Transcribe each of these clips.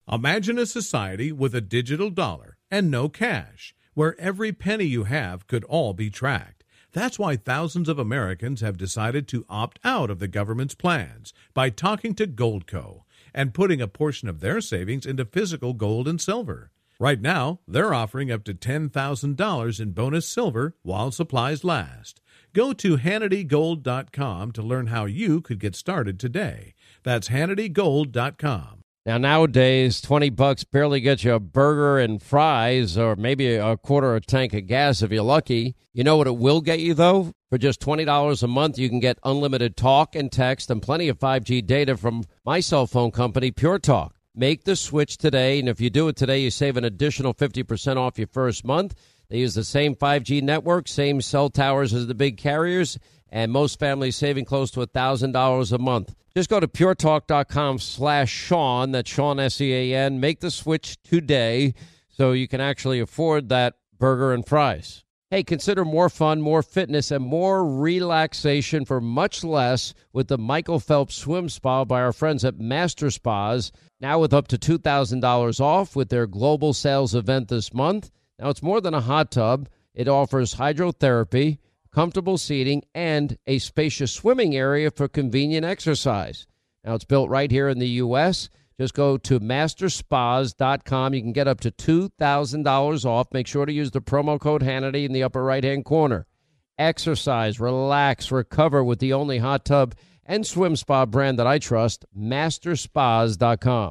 Imagine a society with a digital dollar and no cash, where every penny you have could all be tracked. That's why thousands of Americans have decided to opt out of the government's plans by talking to Goldco and putting a portion of their savings into physical gold and silver. Right now, they're offering up to $10,000 in bonus silver while supplies last. Go to HannityGold.com to learn how you could get started today. That's HannityGold.com. Now, nowadays, $20 barely gets you a burger and fries or maybe a quarter of a tank of gas if you're lucky. You know what it will get you, though? For just $20 a month, you can get unlimited talk and text and plenty of 5G data from my cell phone company, Pure Talk. Make the switch today, and if you do it today, you save an additional 50% off your first month. They use the same 5G network, same cell towers as the big carriers, and most families saving close to $1,000 a month. Just go to puretalk.com/Sean, that's Sean, S-E-A-N. Make the switch today so you can actually afford that burger and fries. Hey, consider more fun, more fitness, and more relaxation for much less with the Michael Phelps Swim Spa by our friends at Master Spas, now with up to $2,000 off with their global sales event this month. Now, it's more than a hot tub. It offers hydrotherapy, comfortable seating, and a spacious swimming area for convenient exercise. Now, it's built right here in the U.S. Just go to masterspas.com. You can get up to $2,000 off. Make sure to use the promo code Hannity in the upper right-hand corner. Exercise, relax, recover with the only hot tub and swim spa brand that I trust, masterspas.com.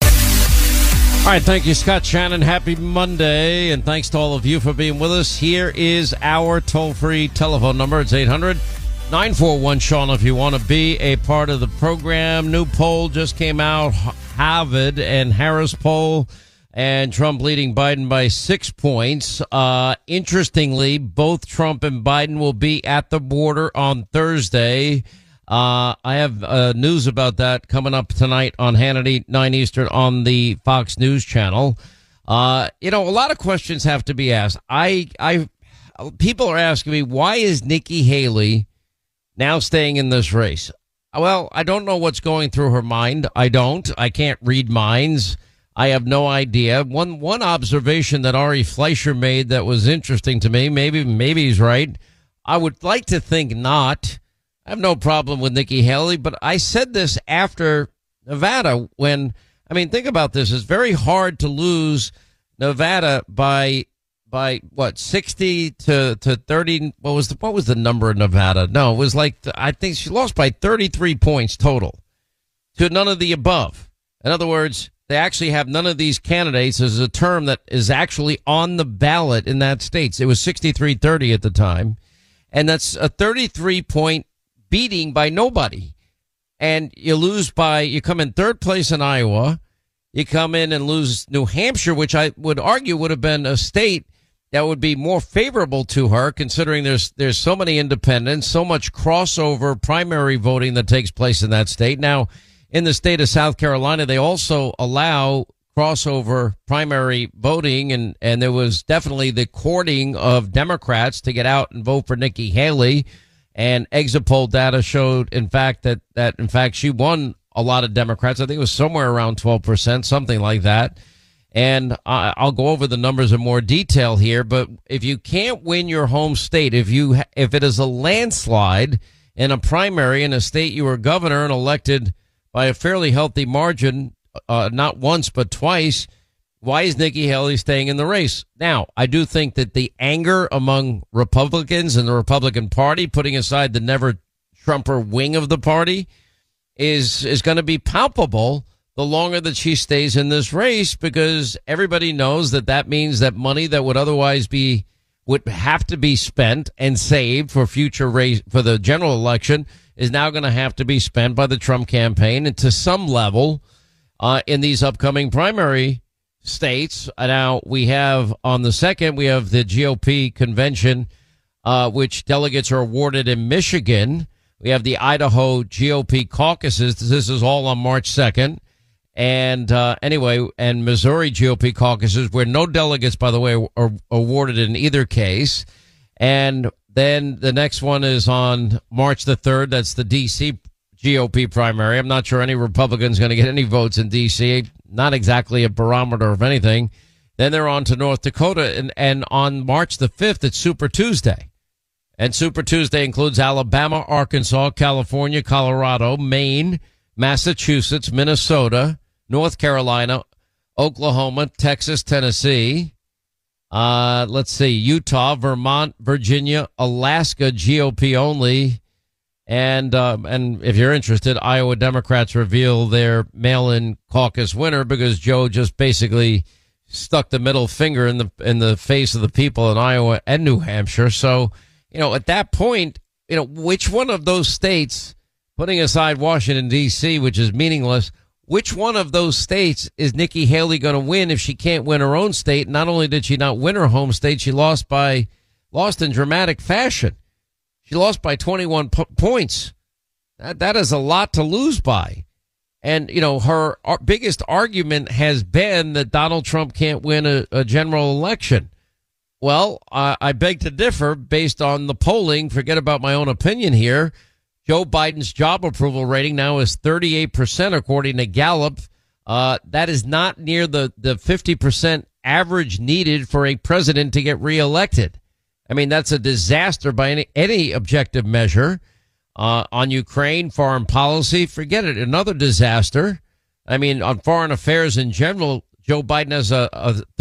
All right, thank you, Scott Shannon. Happy Monday, and thanks to all of you for being with us. Here is our toll-free telephone number. It's 800-941-SEAN if you want to be a part of the program. New poll just came out, Harvard and Harris poll, and Trump leading Biden by 6 points. Interestingly, both Trump and Biden will be at the border on Thursday. I have news about that coming up tonight on Hannity, 9 Eastern on the Fox News channel. A lot of questions have to be asked. People are asking me, why is Nikki Haley now staying in this race? Well, I don't know what's going through her mind. I can't read minds. I have no idea. One observation that Ari Fleischer made that was interesting to me, maybe he's right. I would like to think not. I have no problem with Nikki Haley, but I said this after Nevada think about this. It's very hard to lose Nevada by 60 to 30. What was the number in Nevada? No, it was I think she lost by 33 points total to none of the above. In other words, they actually have none of these candidates as a term that is actually on the ballot in that state. It was 63-30 at the time. And that's a 33-point beating by nobody. And you come in third place in Iowa. You come in and lose New Hampshire, which I would argue would have been a state that would be more favorable to her, considering there's so many independents, so much crossover primary voting that takes place in that state. Now, in the state of South Carolina, they also allow crossover primary voting, and there was definitely the courting of Democrats to get out and vote for Nikki Haley. And exit poll data showed, in fact, that she won a lot of Democrats. I think it was somewhere around 12%, something like that. And I'll go over the numbers in more detail here. But if you can't win your home state, if it is a landslide in a primary in a state you were governor and elected by a fairly healthy margin, not once but twice, why is Nikki Haley staying in the race? Now, I do think that the anger among Republicans and the Republican Party, putting aside the never-Trumper wing of the party, is going to be palpable the longer that she stays in this race, because everybody knows that means that money that would otherwise would have to be spent and saved for future race for the general election is now going to have to be spent by the Trump campaign, and to some level in these upcoming primary states. Now, we have on the 2nd, we have the GOP convention, which delegates are awarded in Michigan. We have the Idaho GOP caucuses. This is all on March 2nd. And and Missouri GOP caucuses, where no delegates, by the way, are awarded in either case. And then the next one is on March the 3rd. That's the D.C. GOP primary. I'm not sure any Republican's going to get any votes in D.C. Not exactly a barometer of anything. Then they're on to North Dakota, and on March the 5th, it's Super Tuesday. And Super Tuesday includes Alabama, Arkansas, California, Colorado, Maine, Massachusetts, Minnesota, North Carolina, Oklahoma, Texas, Tennessee. Let's see, Utah, Vermont, Virginia, Alaska, GOP only. And if you're interested, Iowa Democrats reveal their mail-in caucus winner because Joe just basically stuck the middle finger in the face of the people in Iowa and New Hampshire. So, at that point, which one of those states, putting aside Washington, D.C., which is meaningless, which one of those states is Nikki Haley going to win if she can't win her own state? Not only did she not win her home state, she lost in dramatic fashion. She lost by 21 points. That is a lot to lose by. And, her biggest argument has been that Donald Trump can't win a general election. Well, I beg to differ based on the polling. Forget about my own opinion here. Joe Biden's job approval rating now is 38%, according to Gallup. That is not near the 50% average needed for a president to get reelected. I mean, that's a disaster by any objective measure. On Ukraine, foreign policy, forget it, another disaster. I mean, on foreign affairs in general, Joe Biden has a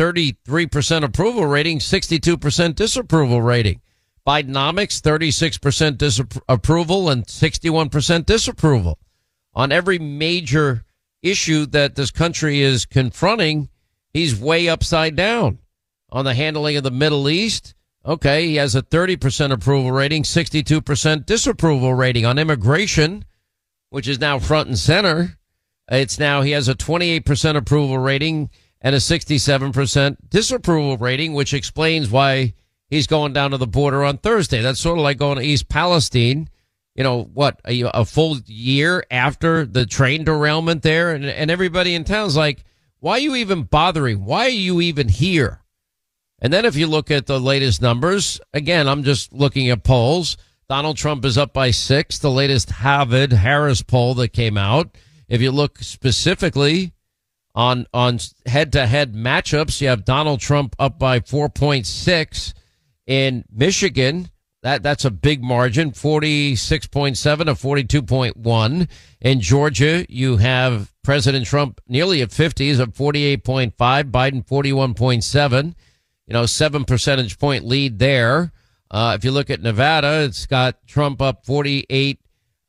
33% approval rating, 62% disapproval rating. Bidenomics, 36% disapproval and 61% disapproval. On every major issue that this country is confronting, he's way upside down. On the handling of the Middle East, okay, he has a 30% approval rating, 62% disapproval rating. On immigration, which is now front and center, he has a 28% approval rating and a 67% disapproval rating, which explains why he's going down to the border on Thursday. That's sort of like going to East Palestine, a full year after the train derailment there. And everybody in town's like, why are you even bothering? Why are you even here? And then if you look at the latest numbers, again, I'm just looking at polls. Donald Trump is up by 6, the latest Harris poll that came out. If you look specifically on head-to-head matchups, you have Donald Trump up by 4.6. In Michigan, that's a big margin, 46.7 to 42.1. In Georgia, you have President Trump nearly at 50, he's at 48.5, Biden 41.7. 7 percentage point lead there. If you look at Nevada, it's got Trump up 48.7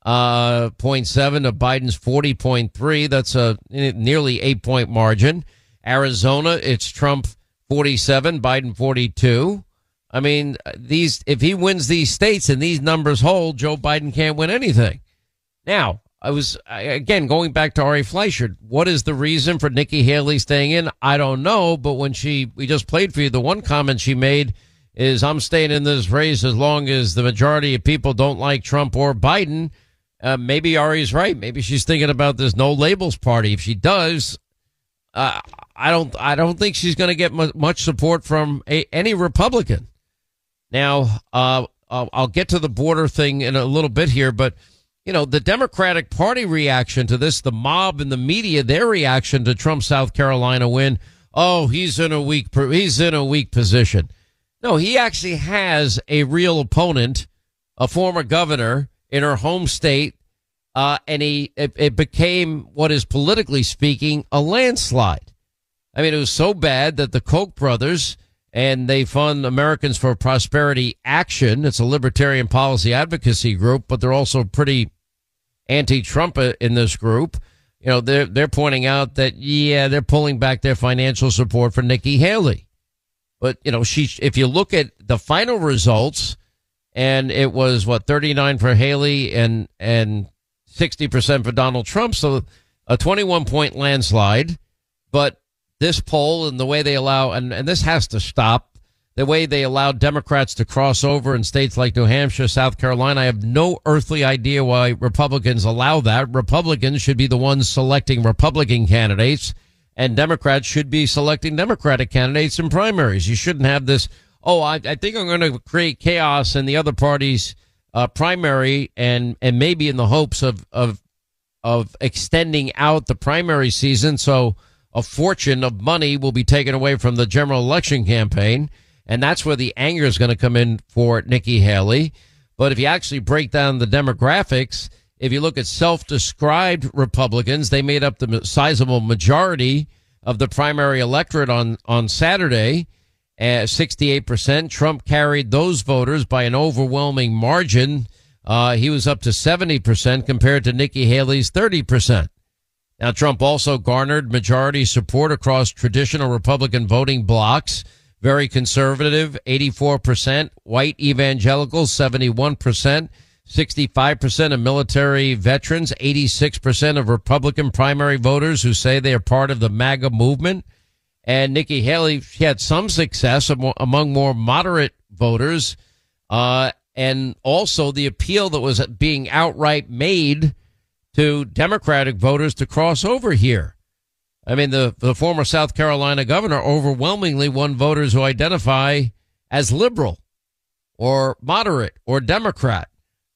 to Biden's 40.3. That's a nearly 8-point margin. Arizona, it's Trump 47, Biden 42. I mean, if he wins these states and these numbers hold, Joe Biden can't win anything. Now, again, going back to Ari Fleischer, what is the reason for Nikki Haley staying in? I don't know, but when we just played for you, the one comment she made is, I'm staying in this race as long as the majority of people don't like Trump or Biden. Maybe Ari's right. Maybe she's thinking about this no labels party. If she does, I don't think she's going to get much support from any Republican. Now, I'll get to the border thing in a little bit here, but the Democratic Party reaction to this, the mob and the media, their reaction to Trump's South Carolina win, he's in a weak position. No, he actually has a real opponent, a former governor in her home state, and it became what is politically speaking a landslide. I mean, it was so bad that the Koch brothers, and they fund Americans for Prosperity Action. It's a libertarian policy advocacy group, but they're also pretty anti-Trump in this group. They're pointing out that, they're pulling back their financial support for Nikki Haley. But, if you look at the final results, and it was 39 for Haley and 60% for Donald Trump. So a 21-point landslide. But this poll and the way they allow, and this has to stop, the way they allow Democrats to cross over in states like New Hampshire, South Carolina, I have no earthly idea why Republicans allow that. Republicans should be the ones selecting Republican candidates, and Democrats should be selecting Democratic candidates in primaries. You shouldn't have this, I think I'm going to create chaos in the other party's primary, and maybe in the hopes of extending out the primary season, so a fortune of money will be taken away from the general election campaign, and that's where the anger is going to come in for Nikki Haley. But if you actually break down the demographics, if you look at self-described Republicans, they made up the sizable majority of the primary electorate on Saturday, 68%. Trump carried those voters by an overwhelming margin. He was up to 70% compared to Nikki Haley's 30%. Now, Trump also garnered majority support across traditional Republican voting blocs. Very conservative, 84%. White evangelicals, 71%. 65% of military veterans, 86% of Republican primary voters who say they are part of the MAGA movement. And Nikki Haley, she had some success among more moderate voters. And also the appeal that was being outright made to Democratic voters to cross over here. I mean, the former South Carolina governor overwhelmingly won voters who identify as liberal or moderate or Democrat.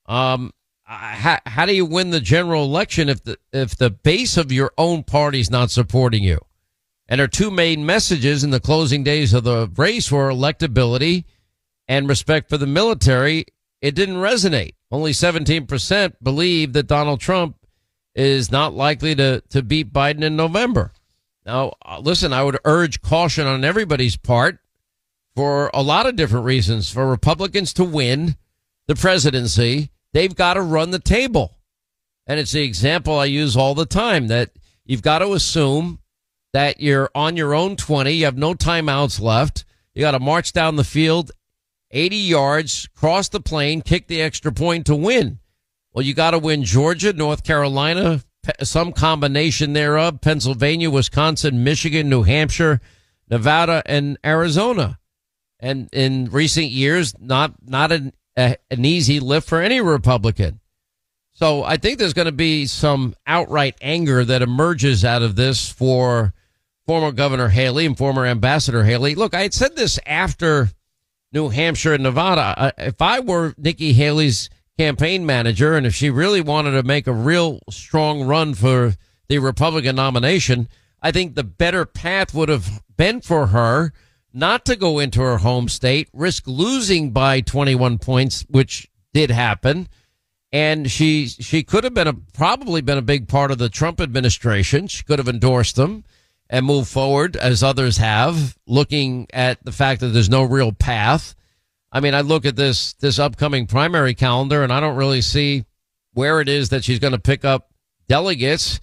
How do you win the general election if the base of your own party is not supporting you? And her two main messages in the closing days of the race were electability and respect for the military. It didn't resonate. Only 17% believe that Donald Trump is not likely to beat Biden in November. Now, listen, I would urge caution on everybody's part for a lot of different reasons. For Republicans to win the presidency, they've got to run the table. And it's the example I use all the time, that you've got to assume that you're on your own 20. You have no timeouts left. You got to march down the field 80 yards, cross the plane, kick the extra point to win. Well, you got to win Georgia, North Carolina, some combination thereof, Pennsylvania, Wisconsin, Michigan, New Hampshire, Nevada, and Arizona. And in recent years, not an easy lift for any Republican. So I think there's going to be some outright anger that emerges out of this for former Governor Haley and former Ambassador Haley. Look, I had said this after New Hampshire and Nevada. If I were Nikki Haley's campaign manager, and if she really wanted to make a real strong run for the Republican nomination, I think the better path would have been for her not to go into her home state, risk losing by 21 points, which did happen. And she could have probably been a big part of the Trump administration. She could have endorsed them and moved forward, as others have, looking at the fact that there's no real path. I mean, I look at this upcoming primary calendar, and I don't really see where it is that she's going to pick up delegates.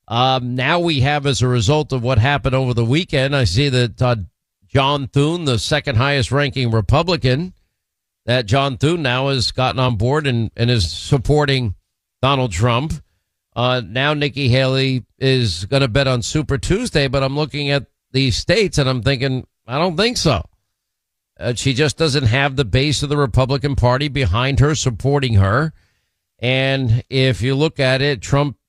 Now we have, as a result of what happened over the weekend, I see that John Thune, the second highest ranking Republican, that John Thune now has gotten on board and is supporting Donald Trump. Now Nikki Haley is going to bet on Super Tuesday, but I'm looking at these states and I'm thinking, I don't think so. She just doesn't have the base of the Republican Party behind her, supporting her. And if you look at it, Trump,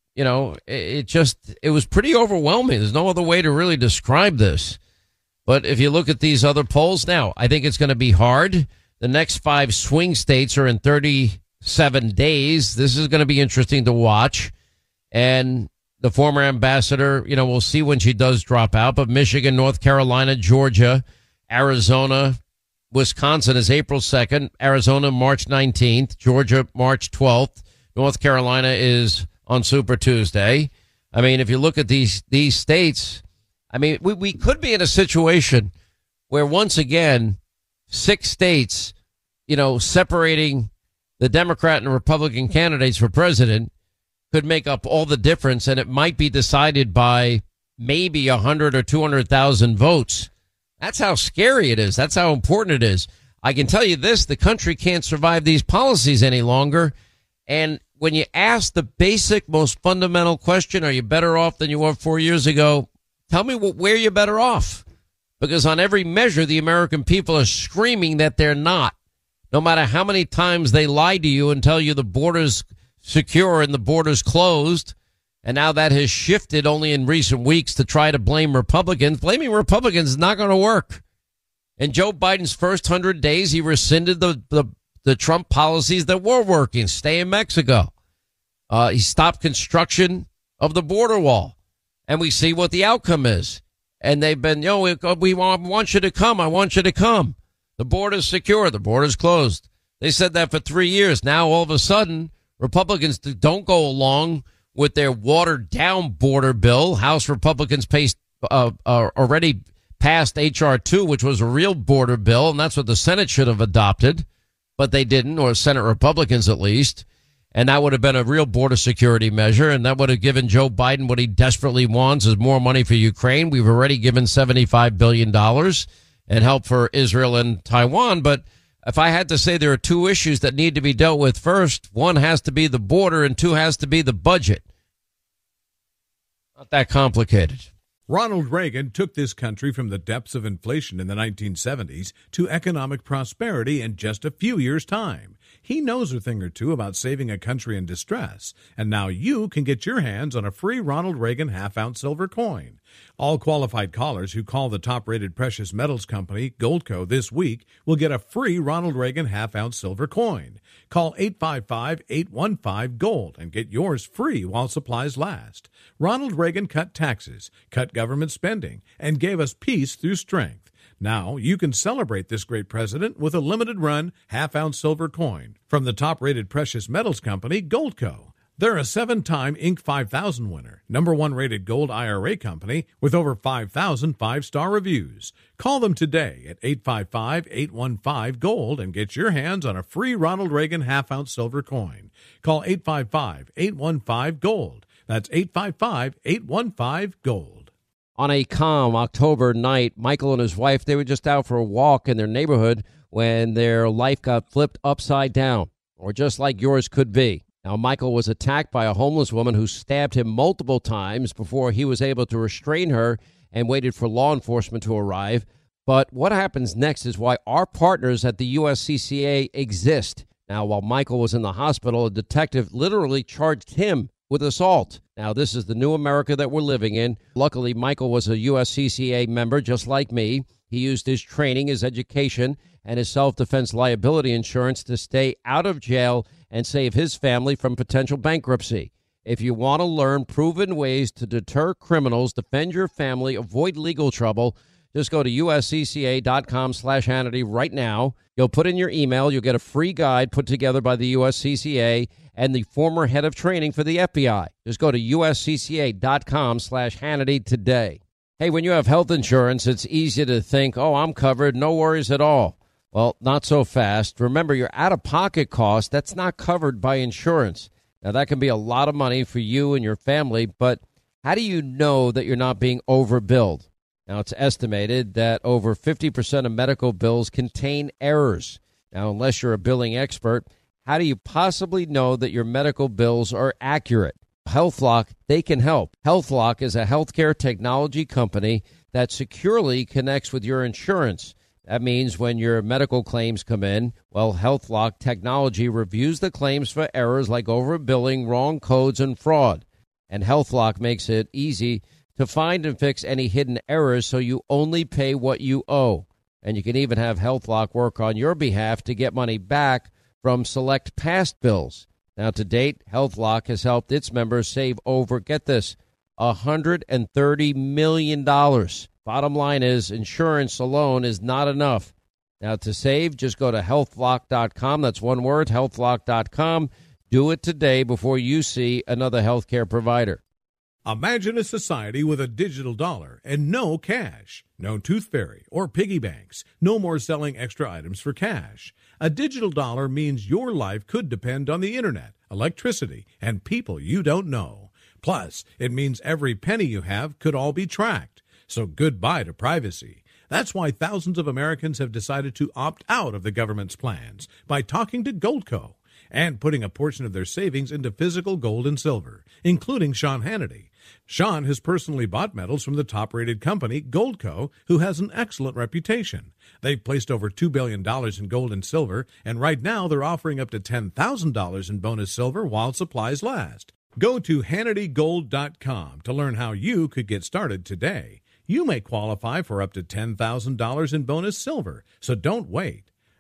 it was pretty overwhelming. There's no other way to really describe this. But if you look at these other polls now, I think it's going to be hard. The next 5 swing states are in 37 days. This is going to be interesting to watch. And the former ambassador, we'll see when she does drop out. But Michigan, North Carolina, Georgia, Arizona, Wisconsin is April 2nd, Arizona March 19th, Georgia March 12th, North Carolina is on Super Tuesday. I mean, if you look at these states, I mean, we could be in a situation where once again 6 states, separating the Democrat and Republican candidates for president could make up all the difference, and it might be decided by maybe 100 or 200,000 votes. That's how scary it is. That's how important it is. I can tell you this, the country can't survive these policies any longer. And when you ask the basic, most fundamental question, are you better off than you were 4 years ago? Tell me where you're better off. Because on every measure, the American people are screaming that they're not. No matter how many times they lie to you and tell you the border's secure and the border's closed. And now that has shifted only in recent weeks to try to blame Republicans. Blaming Republicans is not going to work. In Joe Biden's first 100 days, he rescinded the the Trump policies that were working. Stay in Mexico. He stopped construction of the border wall. And we see what the outcome is. And they've been, we want you to come. I want you to come. The border's secure. The border's closed. They said that for 3 years. Now, all of a sudden, Republicans don't go along with their watered-down border bill. House Republicans already passed H.R. 2, which was a real border bill, and that's what the Senate should have adopted. But they didn't, or Senate Republicans at least. And that would have been a real border security measure, and that would have given Joe Biden what he desperately wants is more money for Ukraine. We've already given $75 billion and help for Israel and Taiwan. But if I had to say there are two issues that need to be dealt with first, one has to be the border and two has to be the budget. Not that complicated. Ronald Reagan took this country from the depths of inflation in the 1970s to economic prosperity in just a few years' time. He knows a thing or two about saving a country in distress, and now you can get your hands on a free Ronald Reagan half-ounce silver coin. All qualified callers who call the top-rated precious metals company, Goldco, this week will get a free Ronald Reagan half-ounce silver coin. Call 855-815-GOLD and get yours free while supplies last. Ronald Reagan cut taxes, cut government spending, and gave us peace through strength. Now you can celebrate this great president with a limited-run half-ounce silver coin from the top-rated precious metals company, Goldco. They're a 7-time Inc. 5000 winner, #1 rated gold IRA company with over 5,000 5-star reviews. Call them today at 855-815-GOLD and get your hands on a free Ronald Reagan half-ounce silver coin. Call 855-815-GOLD. That's 855-815-GOLD. On a calm October night, Michael and his wife, they were just out for a walk in their neighborhood when their life got flipped upside down, or just like yours could be. Now, Michael was attacked by a homeless woman who stabbed him multiple times before he was able to restrain her and waited for law enforcement to arrive. But what happens next is why our partners at the USCCA exist. Now, while Michael was in the hospital, a detective literally charged him with assault. Now, this is the new America that we're living in. Luckily, Michael was a USCCA member just like me. He used his training, his education, and his self-defense liability insurance to stay out of jail and save his family from potential bankruptcy. If you want to learn proven ways to deter criminals, defend your family, avoid legal trouble, just go to uscca.com/Hannity right now. You'll put in your email. You'll get a free guide put together by the USCCA and the former head of training for the FBI. Just go to uscca.com/Hannity today. Hey, when you have health insurance, it's easy to think, oh, I'm covered, no worries at all. Well, not so fast. Remember, your out-of-pocket cost, that's not covered by insurance. Now, that can be a lot of money for you and your family, but how do you know that you're not being overbilled? Now, it's estimated that over 50% of medical bills contain errors. Now, unless you're a billing expert, how do you possibly know that your medical bills are accurate? HealthLock, they can help. HealthLock is a healthcare technology company that securely connects with your insurance. That means when your medical claims come in, well, HealthLock technology reviews the claims for errors like overbilling, wrong codes, and fraud. And HealthLock makes it easy to find and fix any hidden errors so you only pay what you owe. And you can even have HealthLock work on your behalf to get money back from select past bills. Now, to date, HealthLock has helped its members save over, get this, $130 million. Bottom line is, insurance alone is not enough. Now, to save, just go to healthlock.com. That's one word, healthlock.com. Do it today before you see another healthcare provider. Imagine a society with a digital dollar and no cash. No tooth fairy or piggy banks. No more selling extra items for cash. A digital dollar means your life could depend on the internet, electricity, and people you don't know. Plus, it means every penny you have could all be tracked. So goodbye to privacy. That's why thousands of Americans have decided to opt out of the government's plans by talking to Goldco and putting a portion of their savings into physical gold and silver, including Sean Hannity. Sean has personally bought metals from the top-rated company, Goldco, who has an excellent reputation. They've placed over $2 billion in gold and silver, and right now they're offering up to $10,000 in bonus silver while supplies last. Go to HannityGold.com to learn how you could get started today. You may qualify for up to $10,000 in bonus silver, so don't wait.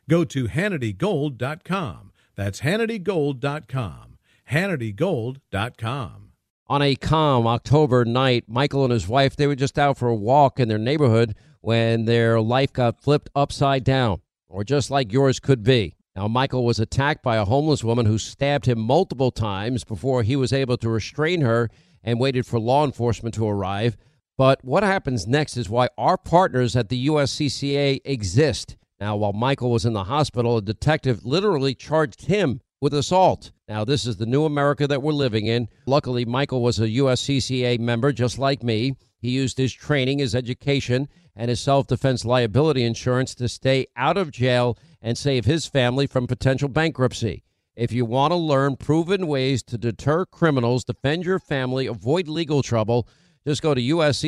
Go to HannityGold.com. That's HannityGold.com. HannityGold.com. On a calm October night, Michael and his wife, they were just out for a walk in their neighborhood when their life got flipped upside down, or just like yours could be. Now, Michael was attacked by a homeless woman who stabbed him multiple times before he was able to restrain her and waited for law enforcement to arrive. But what happens next is why our partners at the USCCA exist. Now, while Michael was in the hospital, a detective literally charged him with assault. Now, this is the new America that we're living in. Luckily, Michael was a USCCA member just like me. He used his training, his education, and his self-defense liability insurance to stay out of jail and save his family from potential bankruptcy. If you want to learn proven ways to deter criminals, defend your family, avoid legal trouble, just go to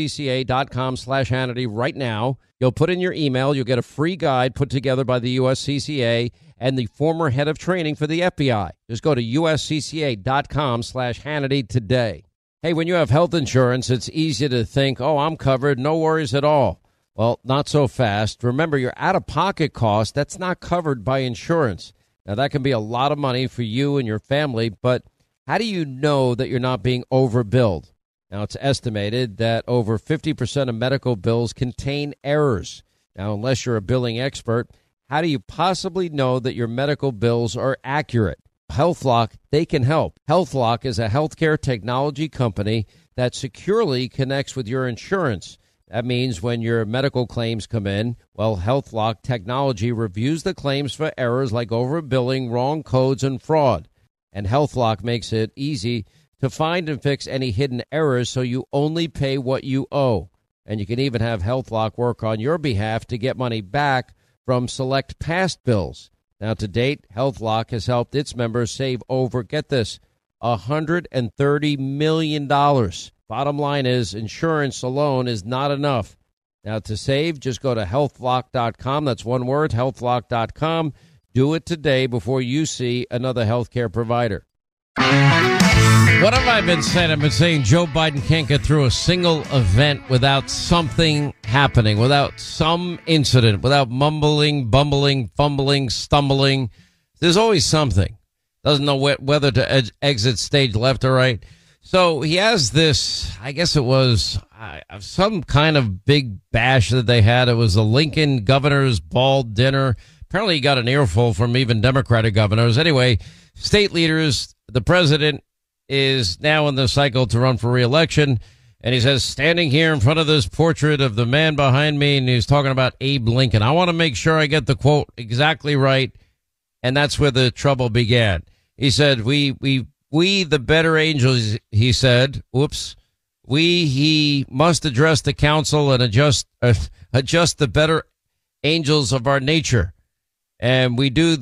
uscca.com/Hannity right now. You'll put in your email. You'll get a free guide put together by the USCCA and the former head of training for the FBI. Just go to uscca.com/Hannity today. Hey, when you have health insurance, it's easy to think, oh, I'm covered, no worries at all. Well, not so fast. Remember, your out-of-pocket cost, that's not covered by insurance. Now, that can be a lot of money for you and your family, but how do you know that you're not being overbilled? Now, it's estimated that over 50% of medical bills contain errors. Now, unless you're a billing expert, how do you possibly know that your medical bills are accurate? HealthLock, they can help. HealthLock is a healthcare technology company that securely connects with your insurance. That means when your medical claims come in, well, HealthLock technology reviews the claims for errors like overbilling, wrong codes, and fraud. And HealthLock makes it easy to find and fix any hidden errors so you only pay what you owe. And you can even have HealthLock work on your behalf to get money back from select past bills. Now, to date, HealthLock has helped its members save over, get this, $130 million. Bottom line is, insurance alone is not enough. Now, to save, just go to healthlock.com. That's one word, healthlock.com. Do it today before you see another healthcare provider. What have I been saying? I've been saying Joe Biden can't get through a single event without something happening, without some incident, without mumbling, bumbling, fumbling, stumbling. There's always something. Doesn't know whether to exit stage left or right. So he has this, I guess it was some kind of big bash that they had. It was the Lincoln Governor's Ball Dinner. Apparently he got an earful from even Democratic governors. Anyway, state leaders, the president is now in the cycle to run for re-election. And he says, standing here in front of this portrait of the man behind me, and he's talking about Abe Lincoln. I want to make sure I get the quote exactly right. And that's where the trouble began. He said, we, the better angels, he said, he must address the council and adjust the better angels of our nature. And we to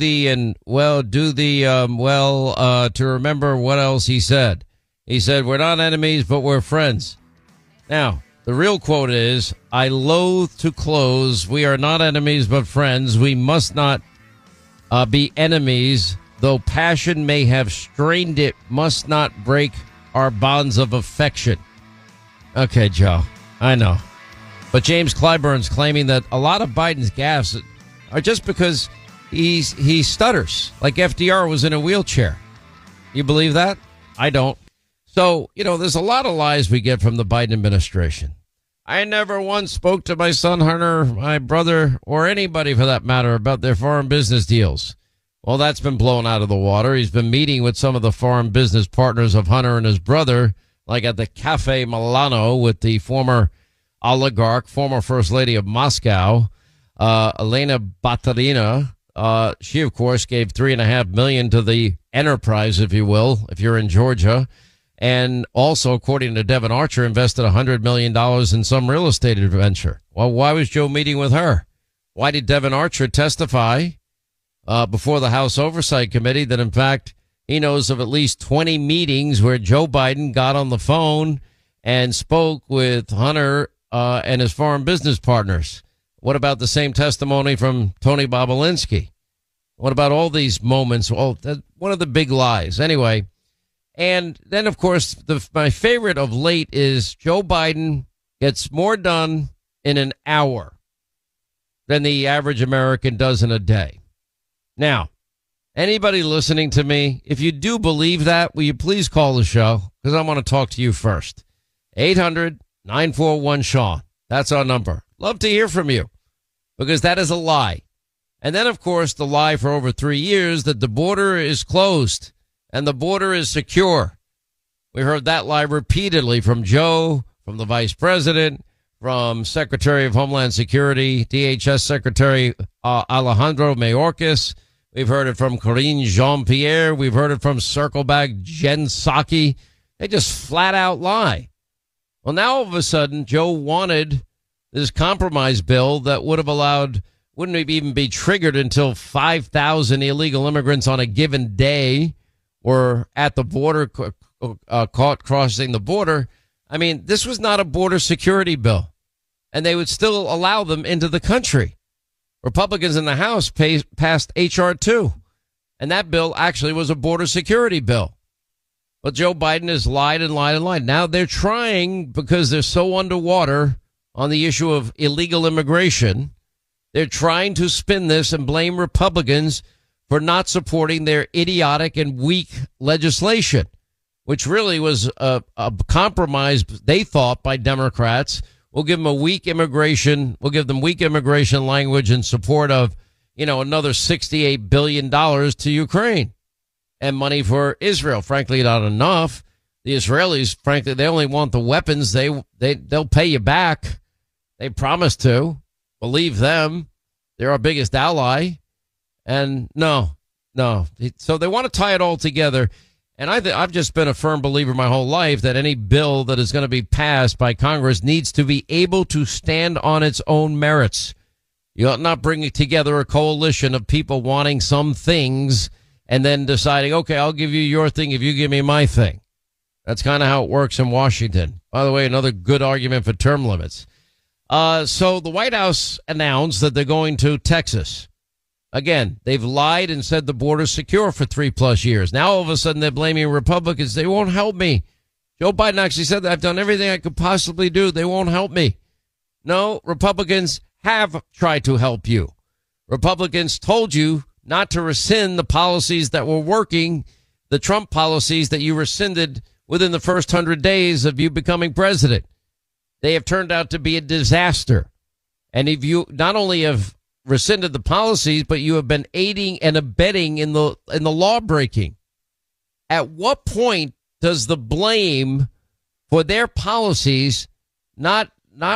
remember what else he said. He said, we're not enemies, but we're friends. Now, the real quote is, I loathe to close. We are not enemies, but friends. We must not be enemies. Though passion may have strained it, must not break our bonds of affection. Okay, Joe, I know. But James Clyburn's claiming that a lot of Biden's gaffes are just because he stutters, like FDR was in a wheelchair. You believe that? I don't. So, there's a lot of lies we get from the Biden administration. I never once spoke to my son Hunter, my brother, or anybody for that matter about their foreign business deals. Well, that's been blown out of the water. He's been meeting with some of the foreign business partners of Hunter and his brother, like at the Cafe Milano with the former oligarch, former First Lady of Moscow, Elena Baturina. She, of course, gave $3.5 million to the enterprise, if you will, if you're in Georgia. And also, according to Devon Archer, invested $100 million in some real estate adventure. Well, why was Joe meeting with her? Why did Devon Archer testify before the House Oversight Committee that, in fact, he knows of at least 20 meetings where Joe Biden got on the phone and spoke with Hunter and his foreign business partners? What about the same testimony from Tony Bobulinski? What about all these moments? Well, that's one of the big lies. Anyway, and then, of course, my favorite of late is Joe Biden gets more done in an hour than the average American does in a day. Now, anybody listening to me, if you do believe that, will you please call the show? Because I want to talk to you first. 800-941-SEAN. That's our number. Love to hear from you, because that is a lie. And then, of course, the lie for over 3 years that the border is closed and the border is secure. We heard that lie repeatedly from Joe, from the vice president, from Secretary of Homeland Security, DHS Secretary Alejandro Mayorkas. We've heard it from Karine Jean-Pierre. We've heard it from Circleback Jen Psaki. They just flat out lie. Well, now all of a sudden, Joe wanted this compromise bill that would have allowed, wouldn't even be triggered until 5,000 illegal immigrants on a given day were at the border, caught crossing the border. I mean, this was not a border security bill, and they would still allow them into the country. Republicans in the House passed H.R. 2, and that bill actually was a border security bill. But Joe Biden has lied and lied and lied. Now they're trying, because they're so underwater on the issue of illegal immigration, they're trying to spin this and blame Republicans for not supporting their idiotic and weak legislation, which really was a compromise, they thought, by Democrats. We'll give them weak immigration language in support of, another $68 billion to Ukraine and money for Israel. Frankly, not enough. The Israelis, frankly, they only want the weapons. They'll pay you back. They promise to. Believe them. They're our biggest ally. And no. So they want to tie it all together. And I've just been a firm believer my whole life that any bill that is going to be passed by Congress needs to be able to stand on its own merits. You ought not bring together a coalition of people wanting some things and then deciding, okay, I'll give you your thing if you give me my thing. That's kind of how it works in Washington. By the way, another good argument for term limits. So the White House announced that they're going to Texas. Again, they've lied and said the border's secure for 3+ years. Now, all of a sudden, they're blaming Republicans. They won't help me. Joe Biden actually said that I've done everything I could possibly do. They won't help me. No, Republicans have tried to help you. Republicans told you not to rescind the policies that were working, the Trump policies that you rescinded within the first 100 days of you becoming president. They have turned out to be a disaster. And if you not only have rescinded the policies, but you have been aiding and abetting in the law breaking. At what point does the blame for their policies not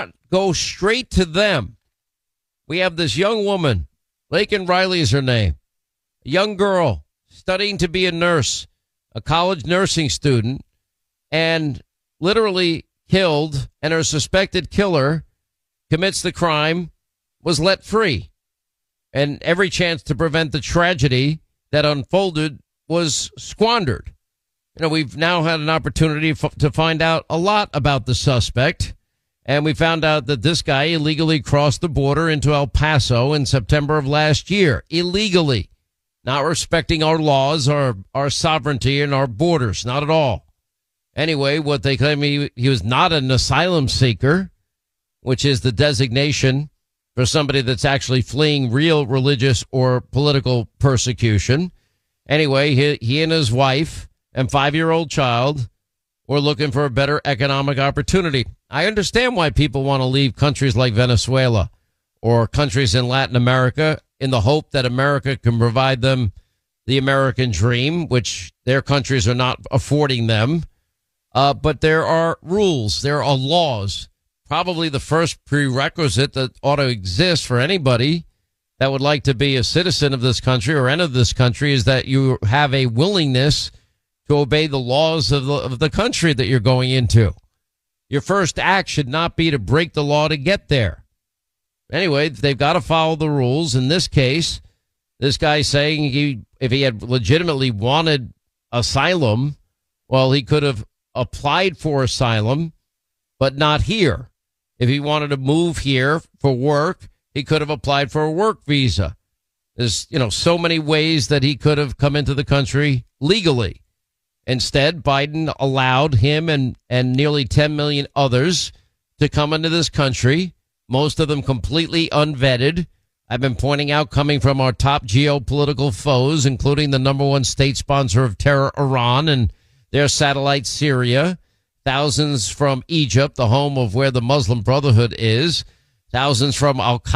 go straight to them? We have this young woman, Laken Riley is her name, a young girl studying to be a nurse, a college nursing student, and literally killed, and her suspected killer commits the crime, was let free. And every chance to prevent the tragedy that unfolded was squandered. We've now had an opportunity to find out a lot about the suspect. And we found out that this guy illegally crossed the border into El Paso in September of last year. Illegally. Not respecting our laws, our sovereignty, and our borders. Not at all. Anyway, what they claim, he was not an asylum seeker, which is the designation for somebody that's actually fleeing real religious or political persecution. Anyway, he and his wife and 5-year-old child were looking for a better economic opportunity. I understand why people want to leave countries like Venezuela or countries in Latin America in the hope that America can provide them the American dream, which their countries are not affording them. But there are rules, there are laws. Probably the first prerequisite that ought to exist for anybody that would like to be a citizen of this country or enter this country is that you have a willingness to obey the laws of the country that you're going into. Your first act should not be to break the law to get there. Anyway, they've got to follow the rules. In this case, this guy's saying if he had legitimately wanted asylum, well, he could have applied for asylum, but not here. If he wanted to move here for work, he could have applied for a work visa. There's, so many ways that he could have come into the country legally. Instead, Biden allowed him and nearly 10 million others to come into this country, most of them completely unvetted. I've been pointing out, coming from our top geopolitical foes, including the number one state sponsor of terror, Iran, and their satellite, Syria. Thousands from Egypt, the home of where the Muslim Brotherhood is. Thousands from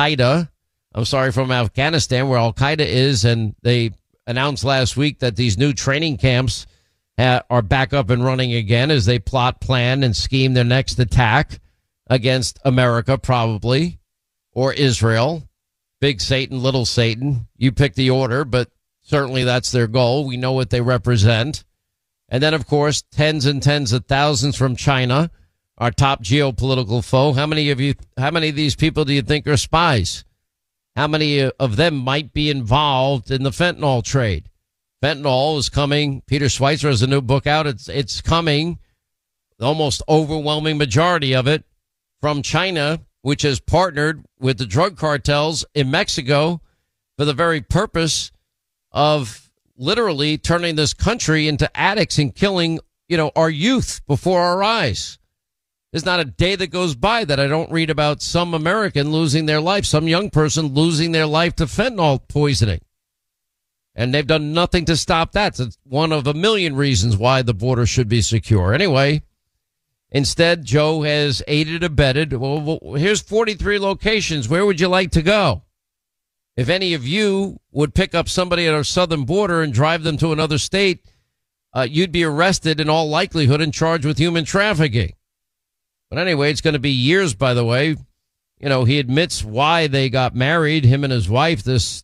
from Afghanistan, where Al-Qaeda is. And they announced last week that these new training camps are back up and running again as they plot, plan, and scheme their next attack against America, probably, or Israel. Big Satan, little Satan. You pick the order, but certainly that's their goal. We know what they represent. And then, of course, tens and tens of thousands from China, our top geopolitical foe. How many of these people do you think are spies? How many of them might be involved in the fentanyl trade? Fentanyl is coming. Peter Schweitzer has a new book out. It's coming. The almost overwhelming majority of it from China, which has partnered with the drug cartels in Mexico for the very purpose of literally turning this country into addicts and killing, our youth before our eyes. There's not a day that goes by that I don't read about some American losing their life, some young person losing their life to fentanyl poisoning. And they've done nothing to stop that. It's one of a million reasons why the border should be secure. Anyway, instead, Joe has aided and abetted. Well, here's 43 locations. Where would you like to go? If any of you would pick up somebody at our southern border and drive them to another state, you'd be arrested in all likelihood and charged with human trafficking. But anyway, it's going to be years, by the way. He admits why they got married, him and his wife, this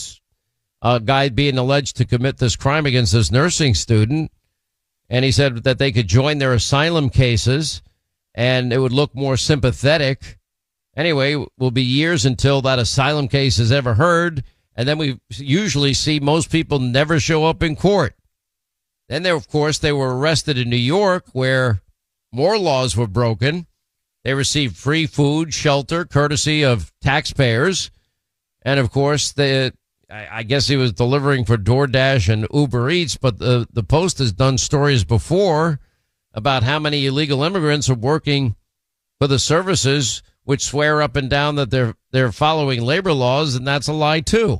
guy being alleged to commit this crime against this nursing student. And he said that they could join their asylum cases and it would look more sympathetic. Anyway, it will be years until that asylum case is ever heard. And then we usually see most people never show up in court. Then, of course, they were arrested in New York, where more laws were broken. They received free food, shelter, courtesy of taxpayers. And, of course, I guess he was delivering for DoorDash and Uber Eats. But the Post has done stories before about how many illegal immigrants are working for the services which swear up and down that they're following labor laws, and that's a lie too.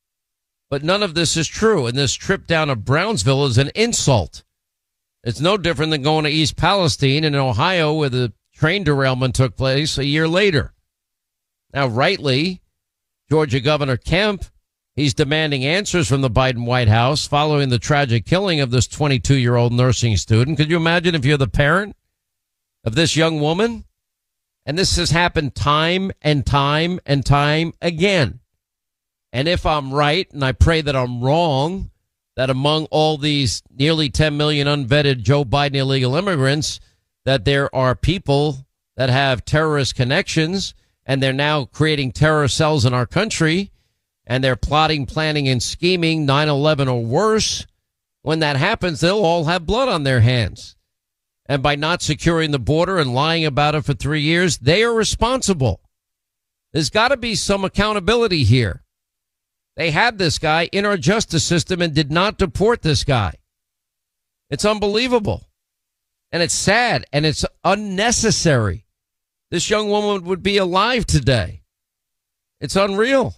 But none of this is true, and this trip down to Brownsville is an insult. It's no different than going to East Palestine in Ohio, where the train derailment took place a year later. Now, rightly, Georgia Governor Kemp, he's demanding answers from the Biden White House following the tragic killing of this 22-year-old nursing student. Could you imagine if you're the parent of this young woman? And this has happened time and time and time again. And if I'm right, and I pray that I'm wrong, that among all these nearly 10 million unvetted Joe Biden illegal immigrants, that there are people that have terrorist connections, and they're now creating terror cells in our country, and they're plotting, planning, and scheming 9/11 or worse. When that happens, they'll all have blood on their hands. And by not securing the border and lying about it for 3 years, they are responsible. There's got to be some accountability here. They had this guy in our justice system and did not deport this guy. It's unbelievable. And it's sad and it's unnecessary. This young woman would be alive today. It's unreal.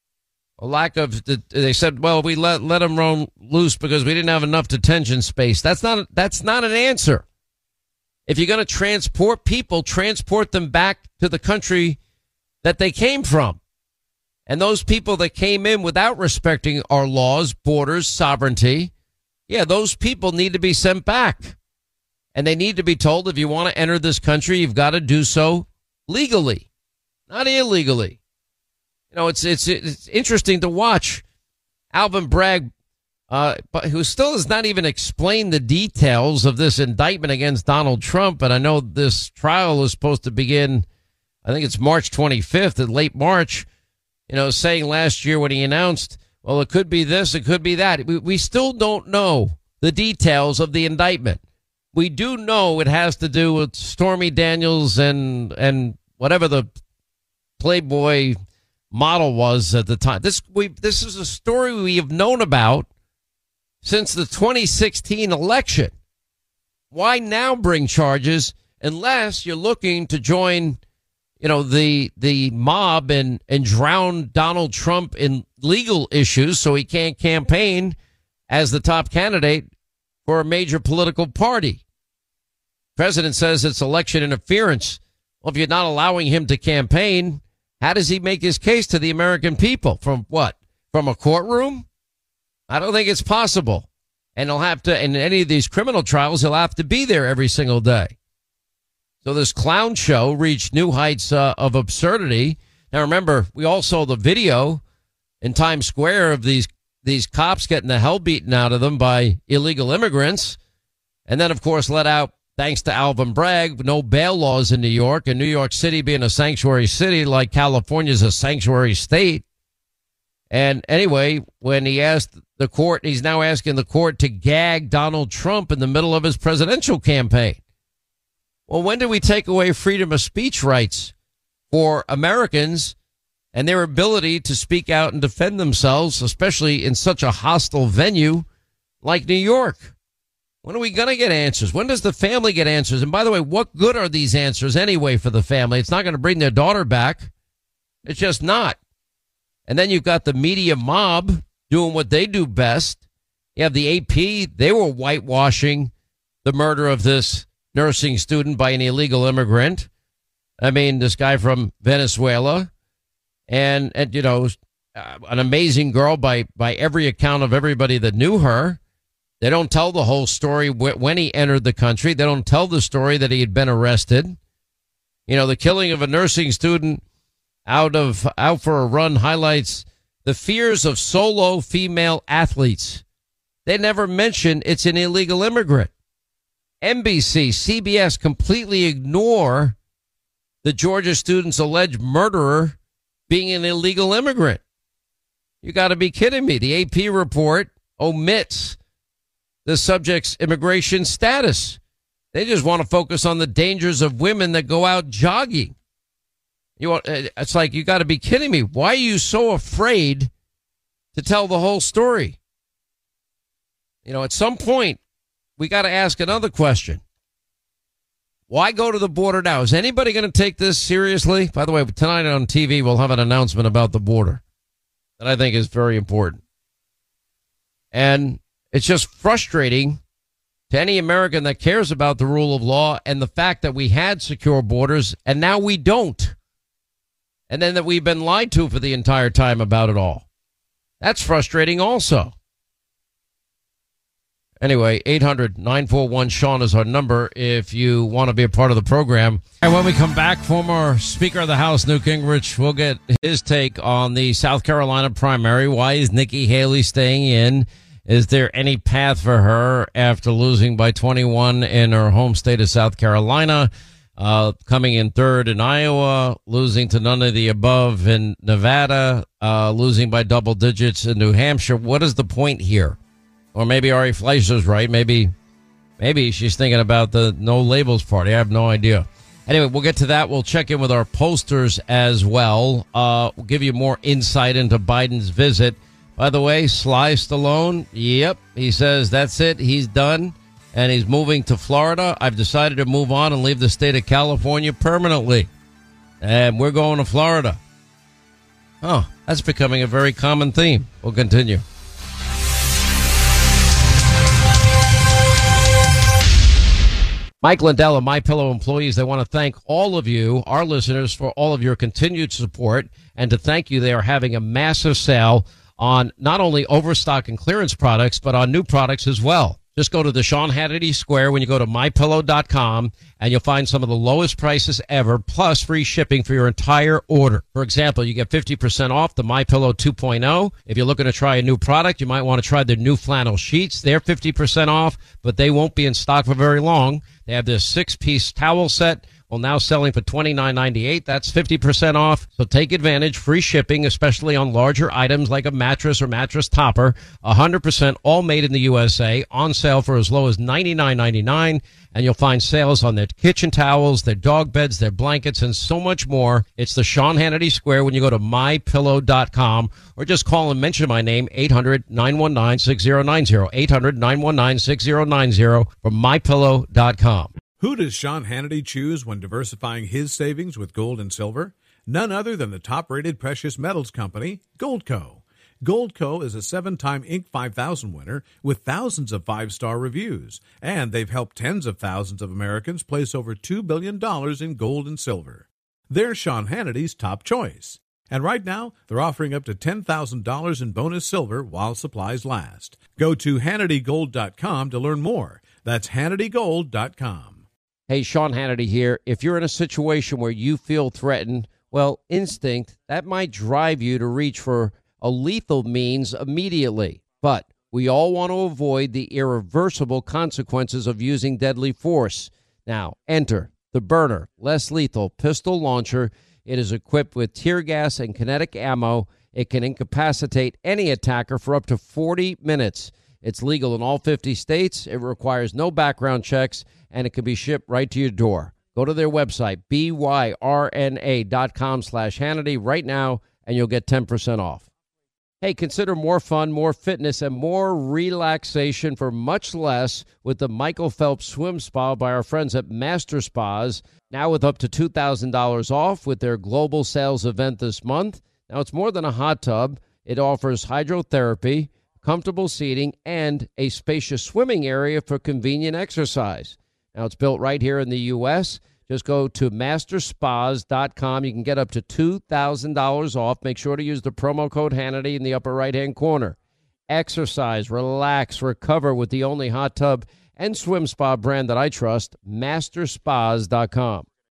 A lack of, they said, well, we let him run loose because we didn't have enough detention space. That's not an answer. If you're going to transport people, transport them back to the country that they came from. And those people that came in without respecting our laws, borders, sovereignty, those people need to be sent back. And they need to be told, if you want to enter this country, you've got to do so legally, not illegally. It's interesting to watch Alvin Bragg, but who still has not even explained the details of this indictment against Donald Trump. And I know this trial is supposed to begin, I think it's March 25th, in late March, saying last year when he announced, well, it could be this, it could be that. We still don't know the details of the indictment. We do know it has to do with Stormy Daniels and whatever the Playboy model was at the time. This is a story we have known about since the 2016 election. Why now bring charges unless you're looking to join, the mob and drown Donald Trump in legal issues so he can't campaign as the top candidate for a major political party. President says it's election interference. Well, if you're not allowing him to campaign, how does he make his case to the American people? From what? From a courtroom? I don't think it's possible. And he'll have to, in any of these criminal trials, he'll have to be there every single day. So this clown show reached new heights of absurdity. Now, remember, we all saw the video in Times Square of these cops getting the hell beaten out of them by illegal immigrants. And then, of course, let out, thanks to Alvin Bragg, no bail laws in New York, and New York City being a sanctuary city like California's a sanctuary state. And anyway, when he asked the court, he's now asking the court to gag Donald Trump in the middle of his presidential campaign. Well, when do we take away freedom of speech rights for Americans and their ability to speak out and defend themselves, especially in such a hostile venue like New York? When are we going to get answers? When does the family get answers? And by the way, what good are these answers anyway for the family? It's not going to bring their daughter back. It's just not. And then you've got the media mob doing what they do best. You have the AP. They were whitewashing the murder of this nursing student by an illegal immigrant. I mean, this guy from Venezuela. And an amazing girl by every account of everybody that knew her. They don't tell the whole story when he entered the country. They don't tell the story that he had been arrested. The killing of a nursing student out for a run highlights the fears of solo female athletes. They never mention it's an illegal immigrant. NBC, CBS completely ignore the Georgia student's alleged murderer being an illegal immigrant. You got to be kidding me. The AP report omits the subject's immigration status. They just want to focus on the dangers of women that go out jogging. It's like, you got to be kidding me. Why are you so afraid to tell the whole story? At some point, we got to ask another question. Why go to the border now? Is anybody going to take this seriously? By the way, tonight on TV, we'll have an announcement about the border that I think is very important. And it's just frustrating to any American that cares about the rule of law and the fact that we had secure borders and now we don't. And then that we've been lied to for the entire time about it all. That's frustrating also. Anyway, 800-941-SEAN is our number if you want to be a part of the program. And when we come back, former Speaker of the House, Newt Gingrich, will get his take on the South Carolina primary. Why is Nikki Haley staying in? Is there any path for her after losing by 21 in her home state of South Carolina? Coming in third in Iowa, losing to none of the above in Nevada, losing by double digits in New Hampshire. What is the point here? Or maybe Ari Fleischer's right. Maybe she's thinking about the No Labels party. I have no idea. Anyway, we'll get to that. We'll check in with our pollsters as well. We'll give you more insight into Biden's visit. By the way, Sly Stallone, yep, he says that's it. He's done. And he's moving to Florida. I've decided to move on and leave the state of California permanently. And we're going to Florida. Oh, that's becoming a very common theme. We'll continue. Mike Lindell and MyPillow employees, they want to thank all of you, our listeners, for all of your continued support. And to thank you, they are having a massive sale on not only overstock and clearance products, but on new products as well. Just go to the Sean Hannity Square when you go to MyPillow.com, and you'll find some of the lowest prices ever, plus free shipping for your entire order. For example, you get 50% off the MyPillow 2.0. If you're looking to try a new product, you might want to try their new flannel sheets. They're 50% off, but they won't be in stock for very long. They have this 6-piece towel set. Well, now selling for $29.98. That's 50% off. So take advantage. Free shipping, especially on larger items like a mattress or mattress topper. 100% all made in the USA. On sale for as low as $99.99. And you'll find sales on their kitchen towels, their dog beds, their blankets, and so much more. It's the Sean Hannity Square when you go to MyPillow.com or just call and mention my name, 800-919-6090. 800-919-6090 from MyPillow.com. Who does Sean Hannity choose when diversifying his savings with gold and silver? None other than the top-rated precious metals company, Goldco. Goldco is a 7-time Inc. 5000 winner with thousands of 5-star reviews, and they've helped tens of thousands of Americans place over $2 billion in gold and silver. They're Sean Hannity's top choice. And right now, they're offering up to $10,000 in bonus silver while supplies last. Go to HannityGold.com to learn more. That's HannityGold.com. Hey, Sean Hannity here. If you're in a situation where you feel threatened, well, instinct, that might drive you to reach for a lethal means immediately. But we all want to avoid the irreversible consequences of using deadly force. Now, enter the Byrna less lethal pistol launcher. It is equipped with tear gas and kinetic ammo. It can incapacitate any attacker for up to 40 minutes. It's legal in all 50 states. It requires no background checks, and it can be shipped right to your door. Go to their website, byrna.com/Hannity right now, and you'll get 10% off. Hey, consider more fun, more fitness, and more relaxation for much less with the Michael Phelps Swim Spa by our friends at Master Spas. Now with up to $2,000 off with their global sales event this month. Now it's more than a hot tub. It offers hydrotherapy, comfortable seating, and a spacious swimming area for convenient exercise. Now it's built right here in the U.S. Just go to masterspas.com. You can get up to $2,000 off. Make sure to use the promo code Hannity in the upper right-hand corner. Exercise, relax, recover with the only hot tub and swim spa brand that I trust, masterspas.com.